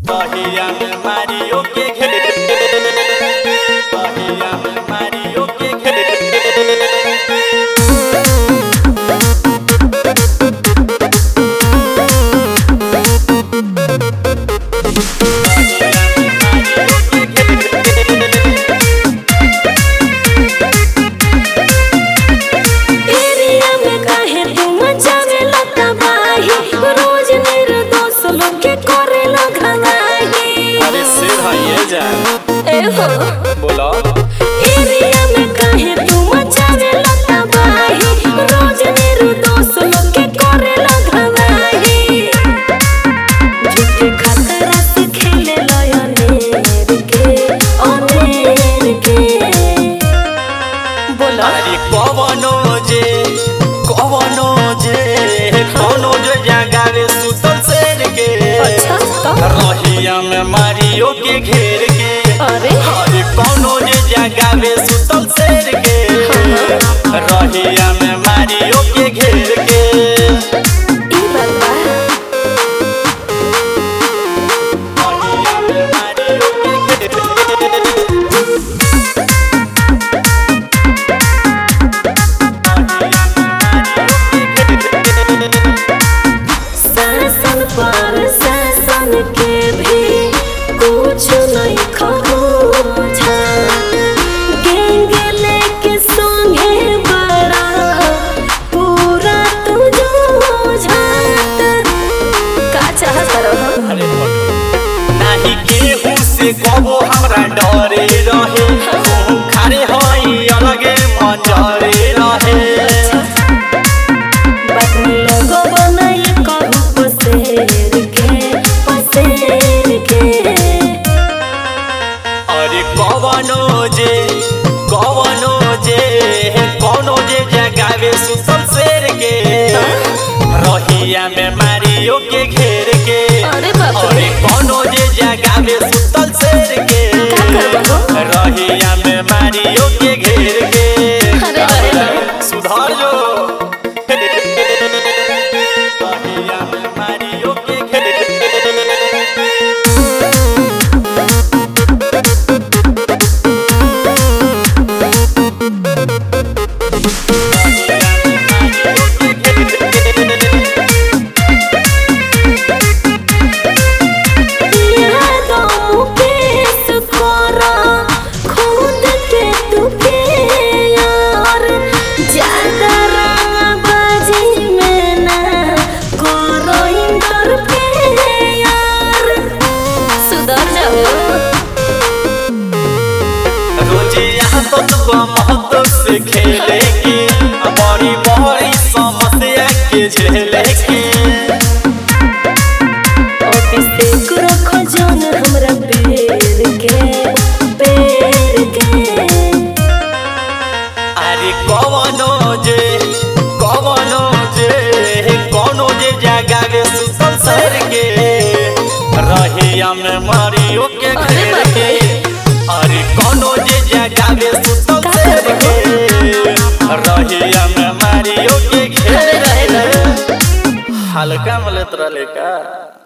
कहिया में मारियो के घेर कहिया में मारियो के घेर बोलो एरिया में काहे तू मचावे लता बाही रोज निर्दोष लोग के करे लगवाही झूठे खतरा से खेले लयनेर के बोलो अरे कवनो जे जगह रे सुतल शेर के अच्छा रहिया में मारियो के घेर के अरे कौनो जे जगह में सुतल शेर के रहिया में मारियो के घेर के ई बाबा रहिया में मारियो के घेर शासन पर शासन के भी कुछ नहीं खोजा गेंगे लेके सोंगे बड़ा पूरा तू जो झात का चाहत रहो नहीं केहू से कबो हमरा डरे रहे खारे हई अलगे मंजरे रहे बदनी लोगो बनाई कहू पसेर के अरे कवनो जे जगावे सुतल शेर के रहिया में मारियो के घेर के अरे बाप रे अरे कवनो जे जगावे सुतल शेर के रहिया में मारियो के घेर के अरे सुधार जो रहिया में मारियो के घेर महत्व से खेले के बड़ी बड़ी समस्या के झेले के रखो जान हमरा पेड़ के अरे कवनो जे जगह रे सुतल शेर के रहिया में मारियो के घेर के अरे कवनो जे जगह रे सुतल शेर के रहिया में मारियो के घेर के हल्का में लेत रहले का।